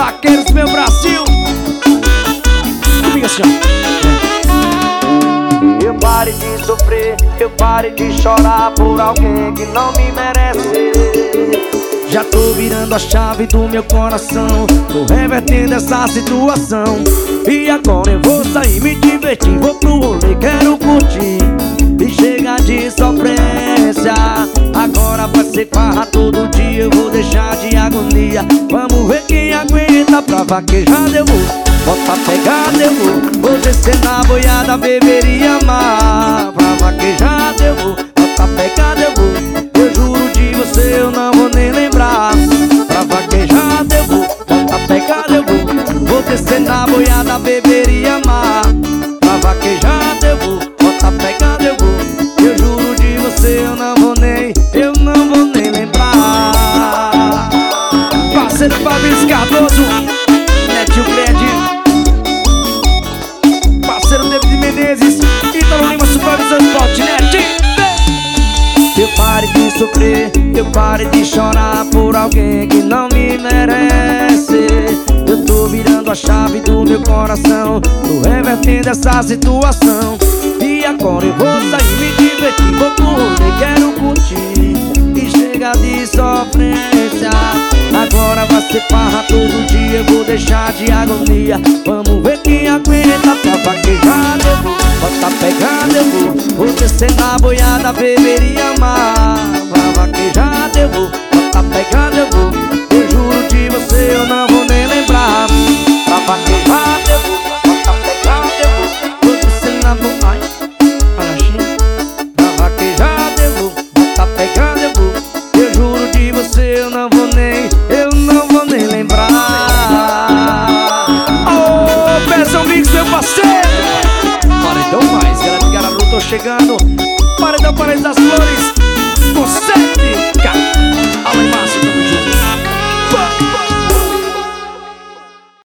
Vaqueiros, meu Brasil. Comigo assim, ó. Eu pare de sofrer, eu pare de chorar por alguém que não me merece. Já tô virando a chave do meu coração, tô revertendo essa situação. E agora eu vou sair, me divertir, vou pro rolê, quero curtir. E chega de sofrência, agora vai ser farra todo dia. Eu vou deixar de agonia, vamos ver quem aguenta. Pra vaquejar eu vou, bota pegada eu vou descer na boiada, beber e amar. Pra vaquejar eu vou, bota pegada eu vou. Eu juro de você eu não vou nem lembrar. Pra vaquejar eu vou, bota pegada eu vou descer na boiada, beber e amar. Pra vaquejar eu vou, bota pegada eu vou. Eu juro de você eu não vou nem lembrar. Parceiro Fabrício Cardoso, Netinho Grande, parceiro David Menezes, Ítalo Lima, Supervisão Esporte, Netinho. Eu pare de sofrer, eu pare de chorar por alguém que não me merece. Eu tô virando a chave do meu coração, tô revertendo essa situação. E agora eu vou sair, me divertir, vou pro rolê, quero curtir. E chega de sofrência, agora vai ser farra todo dia. Eu vou deixar de agonia, vamos ver quem aguenta. Pra vaquejar eu vou, bota pegada eu vou descer na boiada, beber e amar. Pra vaquejar eu vou, bota pegada eu vou. Eu juro de você eu não vou nem lembrar. Pra vaquejar eu vou, bota pegada eu vou descer na boiada. Pra vaquejar eu vou, bota pegada eu vou. Eu juro de você eu não vou nem lembrar. Ô, Pezão Mix, meu parceiro. Paredão mais, galera de Gararu, tô chegando. Paredão, Paredão das Flores.